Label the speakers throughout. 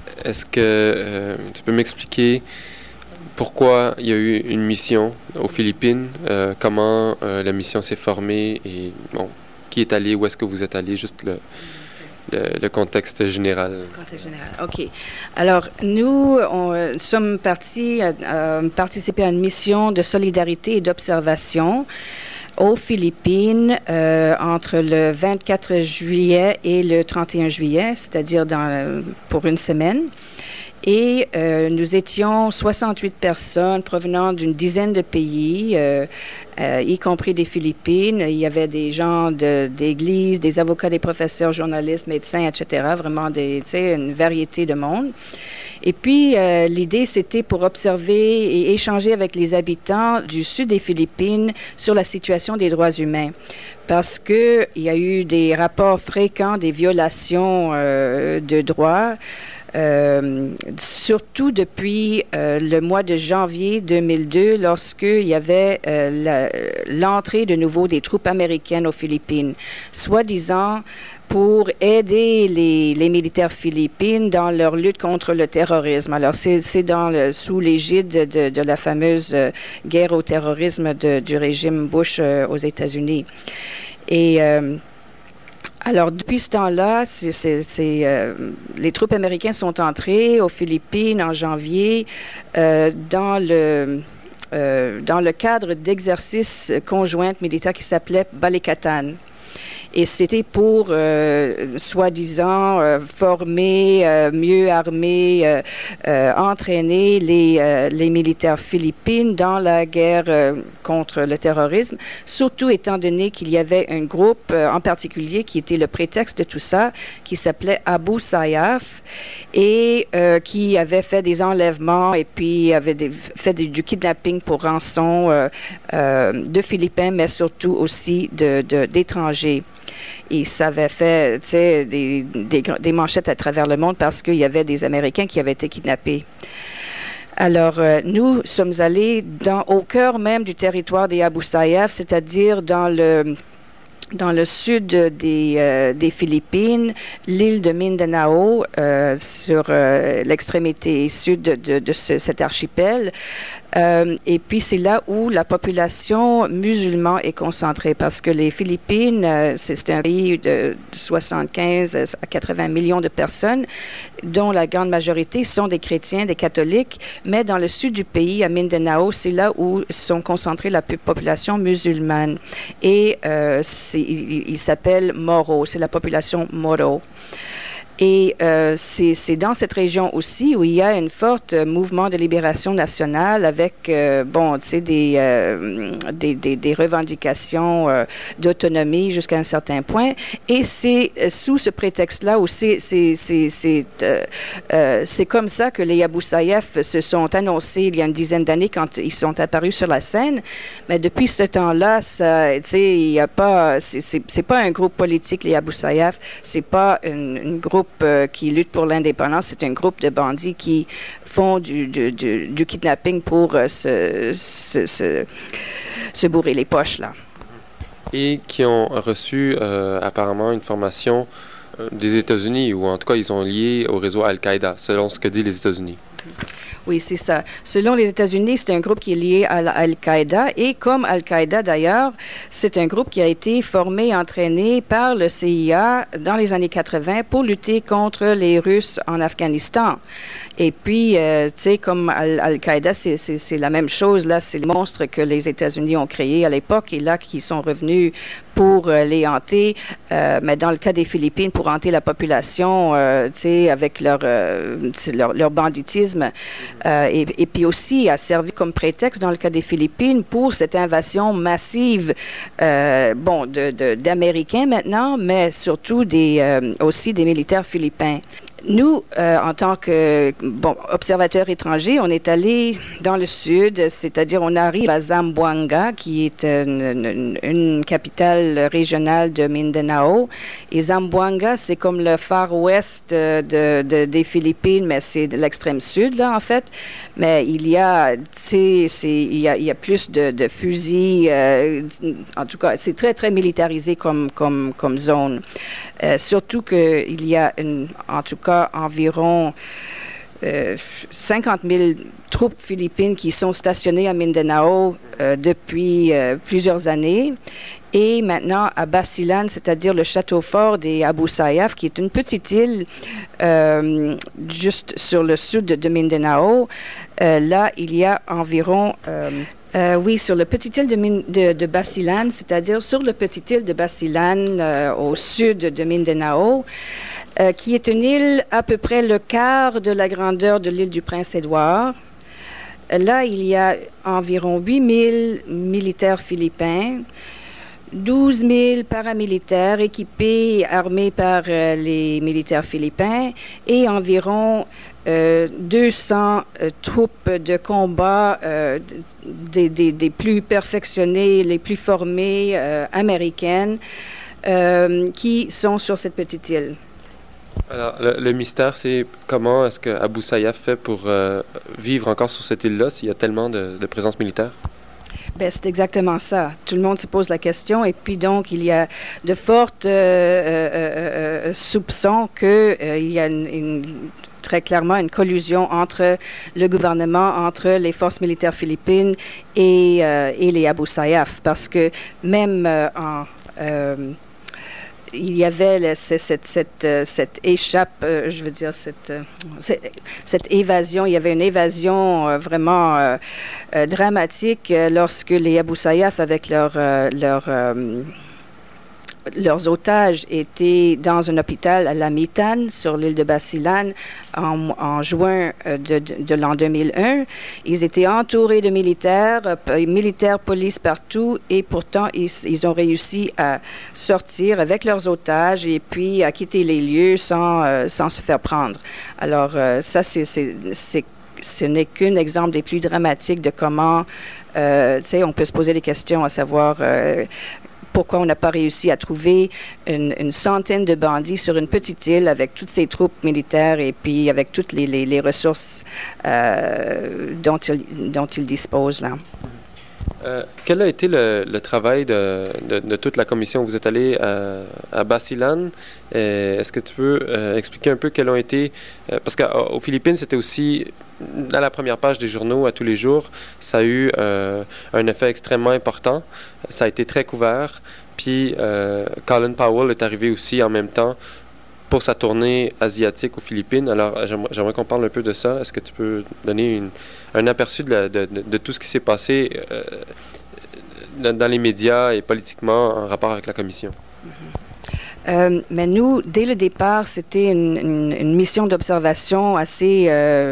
Speaker 1: est-ce que tu peux m'expliquer pourquoi il y a eu une mission aux Philippines, comment la mission s'est formée et bon, qui est allé, où est-ce que vous êtes allé, juste le contexte général.
Speaker 2: Le contexte général, OK. Alors, nous, sommes partis participer à une mission de solidarité et d'observation aux Philippines entre le 24 juillet et le 31 juillet, c'est-à-dire pour une semaine. Et nous étions 68 personnes provenant d'une dizaine de pays, y compris des Philippines. Il y avait des gens d'église, des avocats, des professeurs, journalistes, médecins, etc. Vraiment une variété de monde. Et puis, l'idée, c'était pour observer et échanger avec les habitants du sud des Philippines sur la situation des droits humains. Parce qu'il y a eu des rapports fréquents des violations de droits, surtout depuis le mois de janvier 2002, lorsqu'il y avait l'entrée de nouveau des troupes américaines aux Philippines, soi-disant pour aider les militaires philippines dans leur lutte contre le terrorisme. Alors, c'est sous l'égide de la fameuse guerre au terrorisme du régime Bush aux États-Unis. Et alors, depuis ce temps-là, les troupes américaines sont entrées aux Philippines en janvier dans le cadre d'exercices conjoints militaires qui s'appelait Balikatan. Et c'était pour, soi-disant, former, mieux armer, entraîner les militaires philippines dans la guerre contre le terrorisme, surtout étant donné qu'il y avait un groupe en particulier qui était le prétexte de tout ça, qui s'appelait Abu Sayyaf, et qui avait fait des enlèvements et puis avait fait du kidnapping pour rançon de Philippins, mais surtout aussi d'étrangers. Et ça avait fait, tu sais, des manchettes à travers le monde parce qu'il y avait des Américains qui avaient été kidnappés. Alors, nous sommes allés au cœur même du territoire des Abu Sayyaf, c'est-à-dire dans le sud des Philippines, l'île de Mindanao, sur l'extrémité sud de cet archipel. Et puis, c'est là où la population musulmane est concentrée parce que les Philippines, c'est un pays de 75 à 80 millions de personnes, dont la grande majorité sont des chrétiens, des catholiques, mais dans le sud du pays, à Mindanao, c'est là où sont concentrées la population musulmane. Et il s'appelle Moro, c'est la population Moro. Et c'est dans cette région aussi où il y a un fort mouvement de libération nationale avec, tu sais, des revendications d'autonomie jusqu'à un certain point. Et c'est sous ce prétexte-là où c'est comme ça que les Abu Sayyaf se sont annoncés il y a une dizaine d'années quand ils sont apparus sur la scène. Mais depuis ce temps-là, ça, tu sais, il y a pas, c'est pas un groupe politique, les Abu Sayyaf. C'est pas un groupe qui lutte pour l'indépendance, c'est un groupe de bandits qui font du kidnapping pour se bourrer les poches, là.
Speaker 1: Et qui ont reçu apparemment une formation des États-Unis, ou en tout cas, ils sont liés au réseau Al-Qaïda, selon ce que disent les États-Unis.
Speaker 2: Oui, c'est ça. Selon les États-Unis, c'est un groupe qui est lié à Al-Qaïda. Et comme Al-Qaïda, d'ailleurs, c'est un groupe qui a été formé et entraîné par le CIA dans les années 80 pour lutter contre les Russes en Afghanistan. Et puis, tu sais, comme Al-Qaïda, c'est la même chose. Là, c'est les monstres que les États-Unis ont créés à l'époque et là, qui sont revenus pour les hanter. Mais dans le cas des Philippines, pour hanter la population, tu sais, avec leur banditisme. Et puis aussi, a servi comme prétexte, dans le cas des Philippines, pour cette invasion massive, d'Américains maintenant, mais surtout aussi des militaires philippins. Nous, en tant que observateurs étrangers, on est allés dans le sud, c'est-à-dire on arrive à Zamboanga, qui est une capitale régionale de Mindanao. Et Zamboanga, c'est comme le Far West des Philippines, mais c'est de l'extrême sud, là, en fait. Mais il y a, tu sais, il y a plus de fusils. En tout cas, c'est très, très militarisé comme zone. Surtout qu'il y a, en tout cas, environ 50 000 troupes philippines qui sont stationnées à Mindanao depuis plusieurs années. Et maintenant, à Basilan, c'est-à-dire le château fort des Abu Sayyaf, qui est une petite île juste sur le sud de Mindanao, là, il y a environ... oui, sur la petite île de Basilan, c'est-à-dire sur la petite île de Basilan, au sud de Mindanao, qui est une île à peu près le quart de la grandeur de l'île du Prince-Édouard. Là, il y a environ 8 000 militaires philippins, 12 000 paramilitaires équipés, armés par les militaires philippins et environ 200 troupes de combat des plus perfectionnées, les plus formées américaines qui sont sur cette petite île.
Speaker 1: Alors, le mystère, c'est comment est-ce que Abu Sayyaf fait pour vivre encore sur cette île-là s'il y a tellement de présence militaire?
Speaker 2: Ben, c'est exactement ça. Tout le monde se pose la question et puis donc il y a de fortes soupçons qu'il y a très clairement une collusion entre le gouvernement, entre les forces militaires philippines et les Abu Sayyaf, parce que même il y avait cette échappe, je veux dire, cette évasion. Il y avait une évasion vraiment dramatique lorsque les Abu Sayyaf, avec leurs otages, étaient dans un hôpital à Lamitan, sur l'île de Basilan, en juin de l'an 2001. Ils étaient entourés de militaires, police partout, et pourtant, ils ont réussi à sortir avec leurs otages et puis à quitter les lieux sans se faire prendre. Alors, ça, ce n'est qu'un exemple des plus dramatiques de comment, tu sais, on peut se poser des questions à savoir... pourquoi on n'a pas réussi à trouver une centaine de bandits sur une petite île avec toutes ces troupes militaires et puis avec toutes les ressources dont ils disposent là.
Speaker 1: Quel a été le travail de toute la commission? Vous êtes allé à Basilan. Est-ce que tu peux expliquer un peu quels ont été... parce qu'aux Philippines, c'était aussi, dans la première page des journaux, à tous les jours, ça a eu un effet extrêmement important. Ça a été très couvert. Puis Colin Powell est arrivé aussi en même temps pour sa tournée asiatique aux Philippines. Alors, j'aimerais qu'on parle un peu de ça. Est-ce que tu peux donner un aperçu de tout ce qui s'est passé dans les médias et politiquement en rapport avec la commission?
Speaker 2: Mais nous, dès le départ, c'était une mission d'observation assez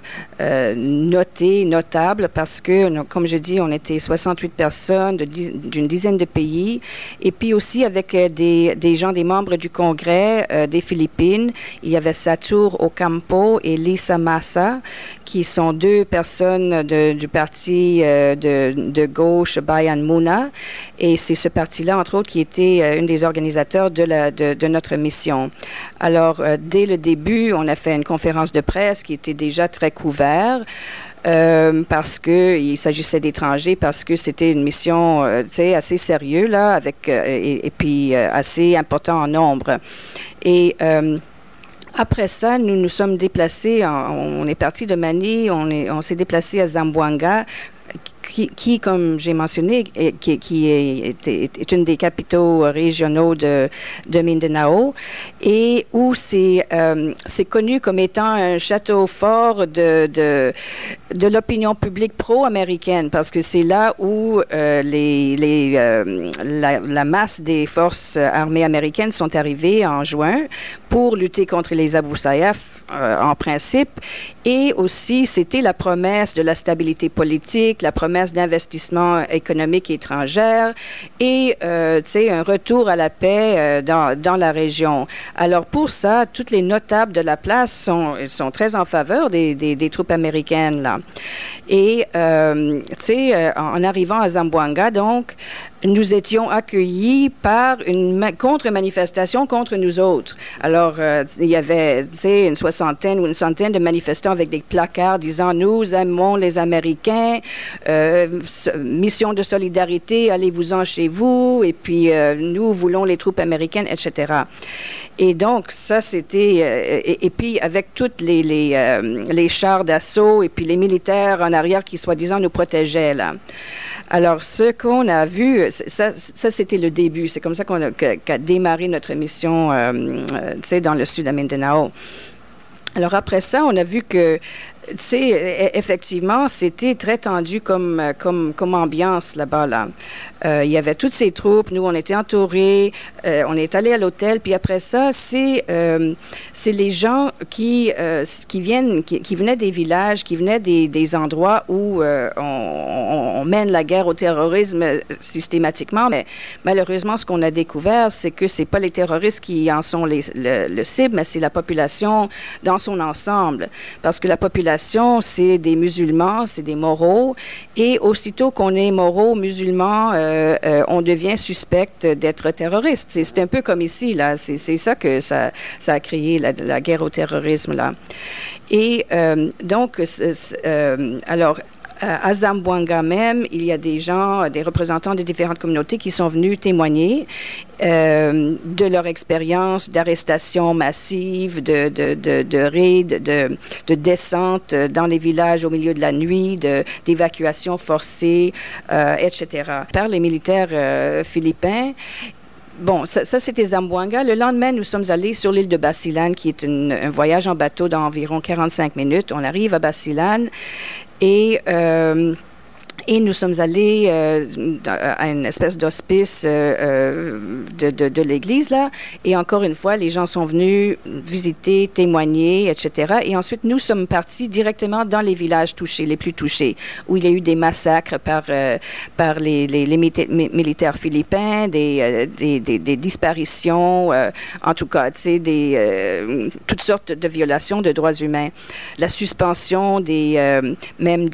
Speaker 2: notable parce que, comme je dis, on était 68 personnes d'une dizaine de pays et puis aussi avec des gens, des membres du Congrès des Philippines. Il y avait Satur Ocampo et Lisa Massa, qui sont deux personnes du parti de gauche Bayan Muna. Et c'est ce parti-là, entre autres, qui était une des organisateurs de notre mission. Alors, dès le début, on a fait une conférence de presse qui était déjà très couverte. Parce que il s'agissait d'étrangers, parce que c'était une mission, tu sais, assez sérieuse là, avec et puis assez important en nombre. Et après ça, nous nous sommes déplacés. On est parti de Mani, on s'est déplacé à Zamboanga. Qui, comme j'ai mentionné, est une des capitaux régionaux de Mindanao et où c'est connu comme étant un château fort de l'opinion publique pro-américaine parce que c'est là où la masse des forces armées américaines sont arrivées en juin pour lutter contre les Abu Sayyaf en principe et aussi c'était la promesse de la stabilité politique, la promesse d'investissement économique étrangère et tu sais un retour à la paix dans la région. Alors pour ça, toutes les notables de la place sont très en faveur des troupes américaines là. Et tu sais en arrivant à Zamboanga donc nous étions accueillis par une contre-manifestation contre nous autres. Alors, il y avait, tu sais, une soixantaine ou une centaine de manifestants avec des placards disant « Nous aimons les Américains, mission de solidarité, allez-vous-en chez vous, et puis nous voulons les troupes américaines, etc. » Et donc, ça, c'était... et puis, avec toutes les chars d'assaut et puis les militaires en arrière qui, soi-disant, nous protégeaient, là. Alors, ce qu'on a vu, ça c'était le début. C'est comme ça qu'a démarré notre mission, tu sais, dans le sud de Mindanao. Alors, après ça, on a vu que, tu sais, effectivement, c'était très tendu comme ambiance là-bas, là. Il y avait toutes ces troupes, nous, on était entourés, on est allé à l'hôtel, puis après ça, c'est les gens qui venaient des villages, qui venaient des endroits où on mène la guerre au terrorisme systématiquement, mais malheureusement, ce qu'on a découvert, c'est que c'est pas les terroristes qui en sont le cible, mais c'est la population dans son ensemble, parce que la population, c'est des musulmans, c'est des moraux, et aussitôt qu'on est moraux, musulmans, on devient suspect d'être terroriste. C'est un peu comme ici, là. C'est ça que ça a créé, la guerre au terrorisme, là. Et donc, alors, à Zamboanga même, il y a des gens, des représentants de différentes communautés qui sont venus témoigner de leur expérience d'arrestation massive, de raids, de descente dans les villages au milieu de la nuit, d'évacuation forcée, etc. Par les militaires philippins. Bon, ça c'était Zamboanga. Le lendemain, nous sommes allés sur l'île de Basilan, qui est un voyage en bateau d'environ 45 minutes. On arrive à Basilan et nous sommes allés à une espèce d'hospice de l'église, là. Et encore une fois, les gens sont venus visiter, témoigner, etc. Et ensuite, nous sommes partis directement dans les villages touchés, les plus touchés, où il y a eu des massacres par les militaires philippins, des disparitions, en tout cas, tu sais, toutes sortes de violations de droits humains. La suspension même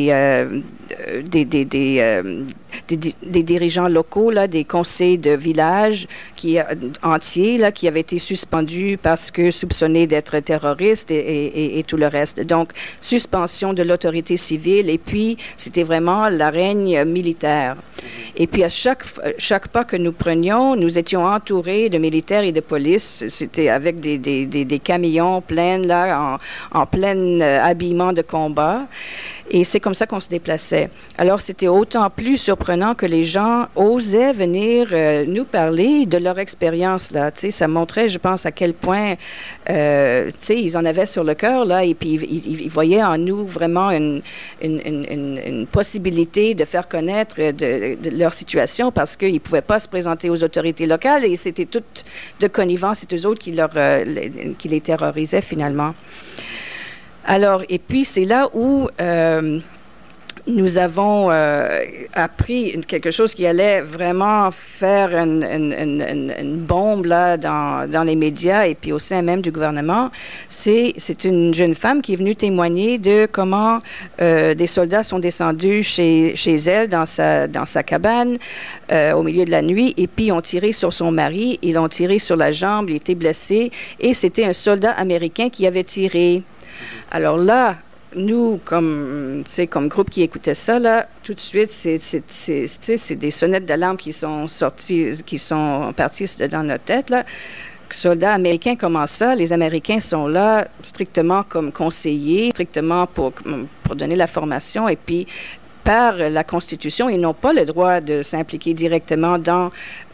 Speaker 2: des dirigeants locaux, là, des conseils de village entiers là, qui avaient été suspendus parce que soupçonnés d'être terroristes et tout le reste. Donc, suspension de l'autorité civile et puis c'était vraiment la règne militaire. Et puis, à chaque pas que nous prenions, nous étions entourés de militaires et de police. C'était avec des camions pleins, là, en plein habillement de combat. Et c'est comme ça qu'on se déplaçait. Alors, c'était autant plus surprenant que les gens osaient venir nous parler de leur expérience, là. Tu sais, ça montrait, je pense, à quel point, tu sais, ils en avaient sur le cœur, là, et puis ils voyaient en nous vraiment une possibilité de faire connaître de leur situation parce qu'ils ne pouvaient pas se présenter aux autorités locales et c'était tout de connivence, c'est eux autres qui les terrorisaient finalement. Alors, et puis, c'est là où nous avons appris quelque chose qui allait vraiment faire une bombe là, dans les médias et puis au sein même du gouvernement. C'est une jeune femme qui est venue témoigner de comment des soldats sont descendus chez elle dans sa cabane au milieu de la nuit et puis ont tiré sur son mari, ils l'ont tiré sur la jambe, il était blessé et c'était un soldat américain qui avait tiré. Alors là, nous, comme groupe qui écoutait ça, là, tout de suite, c'est des sonnettes d'alarme qui sont parties dans notre tête, là. Soldats américains, comment ça? Les Américains sont là strictement comme conseillers, strictement pour donner la formation et puis par la Constitution, ils n'ont pas le droit de s'impliquer directement dans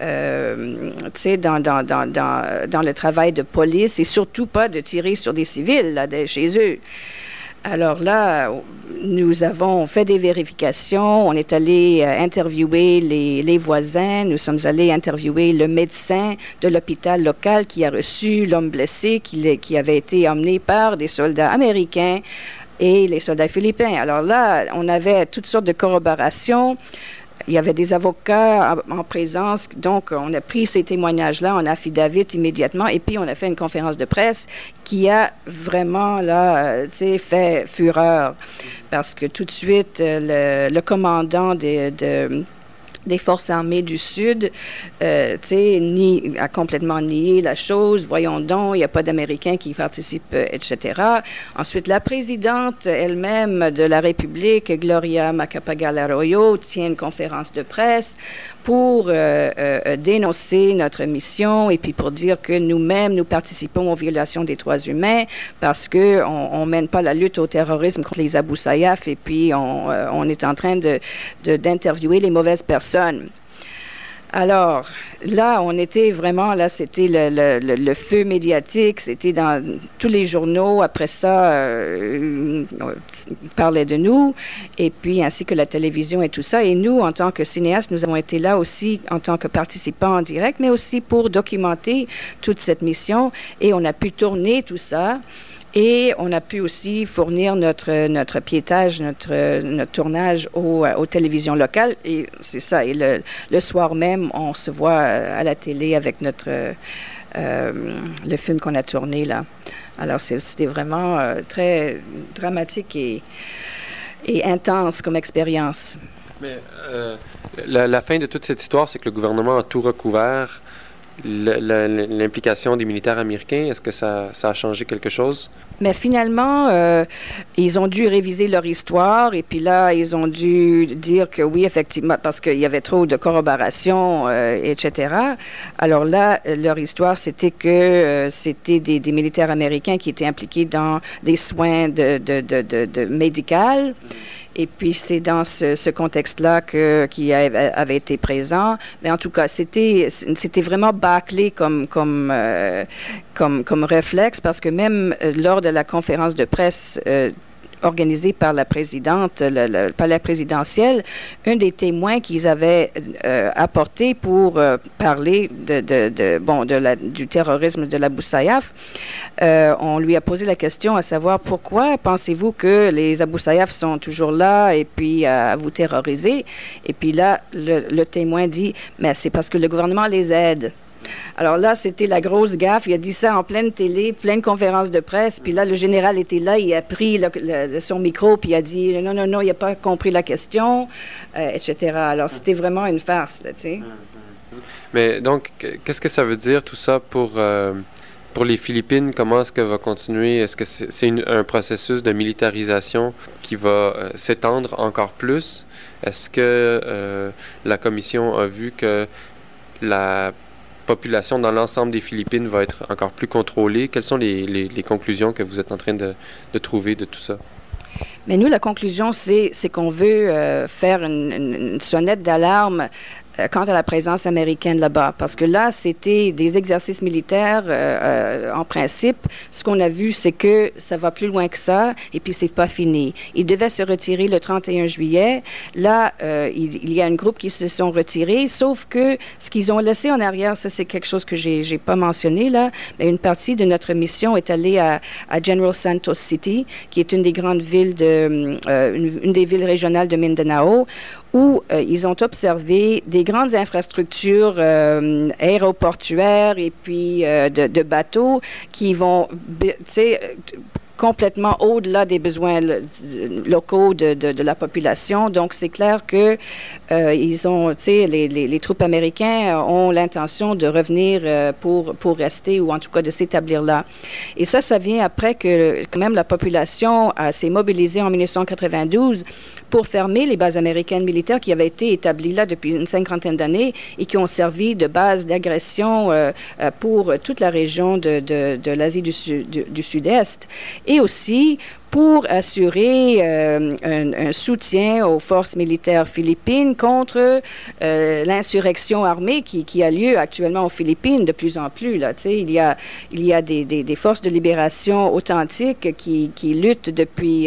Speaker 2: le travail de police et surtout pas de tirer sur des civils là, chez eux. Alors là, nous avons fait des vérifications. On est allé interviewer les voisins. Nous sommes allés interviewer le médecin de l'hôpital local qui a reçu l'homme blessé qui avait été emmené par des soldats américains et les soldats philippins. Alors là, on avait toutes sortes de corroborations. Il y avait des avocats en présence, donc on a pris ces témoignages-là en affidavit immédiatement, et puis on a fait une conférence de presse qui a vraiment là, fait fureur, parce que tout de suite le commandant des forces armées du Sud, a complètement nié la chose. Voyons donc, il n'y a pas d'Américains qui participent, etc. Ensuite, la présidente elle-même de la République, Gloria Macapagal-Arroyo, tient une conférence de presse pour dénoncer notre mission et puis pour dire que nous-mêmes, nous participons aux violations des droits humains parce qu'on mène pas la lutte au terrorisme contre les Abu Sayyaf et puis on est en train d'interviewer les mauvaises personnes. Alors, là, on était vraiment, là, c'était le feu médiatique, c'était dans tous les journaux. Après ça, on parlait de nous, et puis ainsi que la télévision et tout ça. Et nous, en tant que cinéastes, nous avons été là aussi en tant que participants en direct, mais aussi pour documenter toute cette mission. Et on a pu tourner tout ça. Et on a pu aussi fournir notre piétage, notre tournage aux télévisions locales. Et c'est ça. Et le soir même, on se voit à la télé avec le film qu'on a tourné là. Alors c'était vraiment très dramatique et intense comme expérience.
Speaker 1: Mais la fin de toute cette histoire, c'est que le gouvernement a tout recouvert. L'implication des militaires américains, est-ce que ça a changé quelque chose?
Speaker 2: Mais finalement, ils ont dû réviser leur histoire et puis là, ils ont dû dire que oui, effectivement, parce qu'il y avait trop de corroboration, etc. Alors là, leur histoire, c'était que c'était des militaires américains qui étaient impliqués dans des soins de médical. Et puis, c'est dans ce contexte-là qui avait été présent. Mais en tout cas, c'était vraiment bâclé comme réflexe parce que même lors de la conférence de presse organisée par la présidente, le palais présidentiel, un des témoins qu'ils avaient apporté pour parler du terrorisme de l'Abu Sayyaf, on lui a posé la question à savoir pourquoi pensez-vous que les Abu Sayyaf sont toujours là et puis à vous terroriser? Et puis là, le témoin dit, mais c'est parce que le gouvernement les aide. Alors là, c'était la grosse gaffe. Il a dit ça en pleine télé, pleine conférence de presse. Puis là, le général était là. Il a pris son micro puis il a dit « Non, il n'a pas compris la question, etc. » Alors, c'était vraiment une farce, là, tu sais.
Speaker 1: Mais donc, qu'est-ce que ça veut dire tout ça pour les Philippines? Comment est-ce que va continuer? Est-ce que c'est un processus de militarisation qui va s'étendre encore plus? Est-ce que la Commission a vu que la population dans l'ensemble des Philippines va être encore plus contrôlée? Quelles sont les conclusions que vous êtes en train de trouver de tout ça?
Speaker 2: Mais nous, la conclusion, c'est qu'on veut faire une sonnette d'alarme quant à la présence américaine là-bas. Parce que là, c'était des exercices militaires en principe. Ce qu'on a vu, c'est que ça va plus loin que ça et puis c'est pas fini. Ils devaient se retirer le 31 juillet. Là, il y a un groupe qui se sont retirés, sauf que ce qu'ils ont laissé en arrière, ça c'est quelque chose que j'ai pas mentionné là, mais une partie de notre mission est allée à General Santos City, qui est une des grandes villes une des villes régionales de Mindanao, où ils ont observé des grandes infrastructures aéroportuaires et puis de bateaux qui vont, complètement au-delà des besoins locaux de la population. Donc, c'est clair que ils ont, les troupes américaines ont l'intention de revenir pour rester ou en tout cas de s'établir là. Et ça vient après que quand même la population s'est mobilisée en 1992 pour fermer les bases américaines militaires qui avaient été établies là depuis une cinquantaine d'années et qui ont servi de base d'agression pour toute la région de l'Asie du Sud-Est. Et aussi pour assurer un soutien aux forces militaires philippines contre l'insurrection armée qui a lieu actuellement aux Philippines de plus en plus. Là, il y a des forces de libération authentiques qui luttent depuis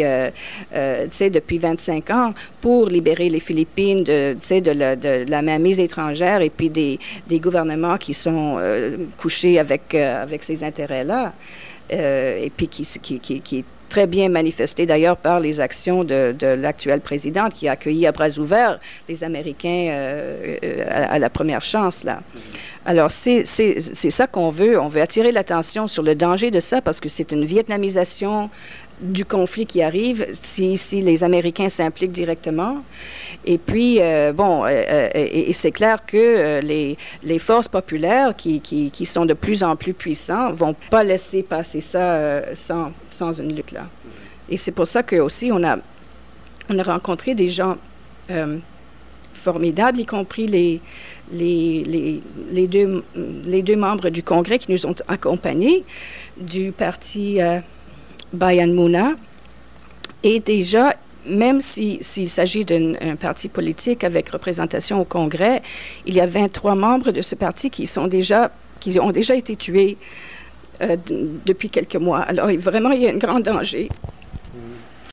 Speaker 2: 25 ans pour libérer les Philippines de la mainmise étrangère et puis des gouvernements qui sont couchés avec ces intérêts-là. Et puis qui est très bien manifesté d'ailleurs par les actions de l'actuelle présidente qui a accueilli à bras ouverts les Américains à la première chance, là. Alors, c'est ça qu'on veut. On veut attirer l'attention sur le danger de ça parce que c'est une vietnamisation du conflit qui arrive si les Américains s'impliquent directement. Et puis, et c'est clair que les forces populaires qui sont de plus en plus puissants vont pas laisser passer ça sans une lutte, là. Et c'est pour ça que aussi on a rencontré des gens formidables, y compris les deux membres du Congrès qui nous ont accompagnés du parti Bayan Muna. Et déjà, même s'il s'agit d'un parti politique avec représentation au Congrès, il y a 23 membres de ce parti qui ont déjà été tués depuis quelques mois. Alors, vraiment, il y a un grand danger.